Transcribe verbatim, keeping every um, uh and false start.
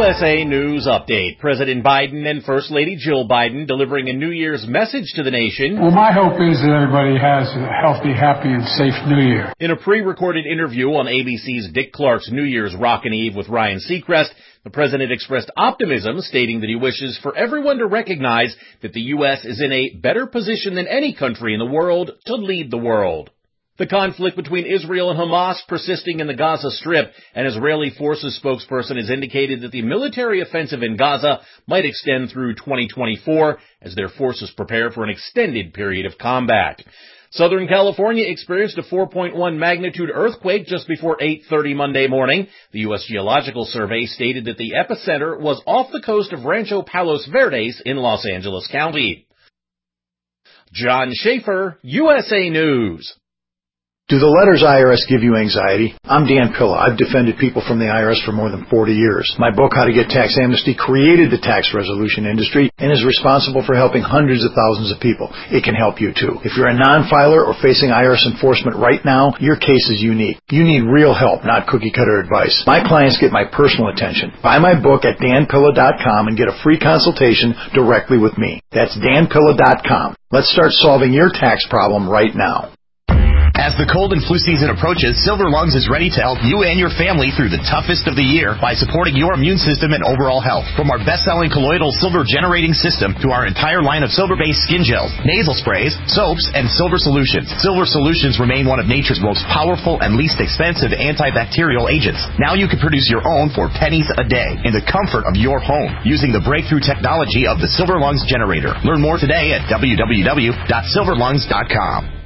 S A News Update. President Biden and First Lady Jill Biden delivering a New Year's message to the nation. Well, my hope is that everybody has a healthy, happy, and safe New Year. In a pre-recorded interview on A B C's Dick Clark's New Year's Rockin' Eve with Ryan Seacrest, the president expressed optimism, stating that he wishes for everyone to recognize that the U S is in a better position than any country in the world to lead the world. The conflict between Israel and Hamas persisting in the Gaza Strip. An Israeli forces spokesperson has indicated that the military offensive in Gaza might extend through twenty twenty-four as their forces prepare for an extended period of combat. Southern California experienced a four point one magnitude earthquake just before eight thirty Monday morning. The U S Geological Survey stated that the epicenter was off the coast of Rancho Palos Verdes in Los Angeles County. John Schaefer, U S A News. Do the letters I R S give you anxiety? I'm Dan Pilla. I've defended people from the I R S for more than forty years. My book, How to Get Tax Amnesty, created the tax resolution industry and is responsible for helping hundreds of thousands of people. It can help you too. If you're a non-filer or facing I R S enforcement right now, your case is unique. You need real help, not cookie-cutter advice. My clients get my personal attention. Buy my book at dan pilla dot com and get a free consultation directly with me. That's dan pilla dot com. Let's start solving your tax problem right now. As the cold and flu season approaches, Silver Lungs is ready to help you and your family through the toughest of the year by supporting your immune system and overall health. From our best-selling colloidal silver generating system to our entire line of silver-based skin gels, nasal sprays, soaps, and silver solutions. Silver solutions remain one of nature's most powerful and least expensive antibacterial agents. Now you can produce your own for pennies a day in the comfort of your home using the breakthrough technology of the Silver Lungs generator. Learn more today at w w w dot silver lungs dot com.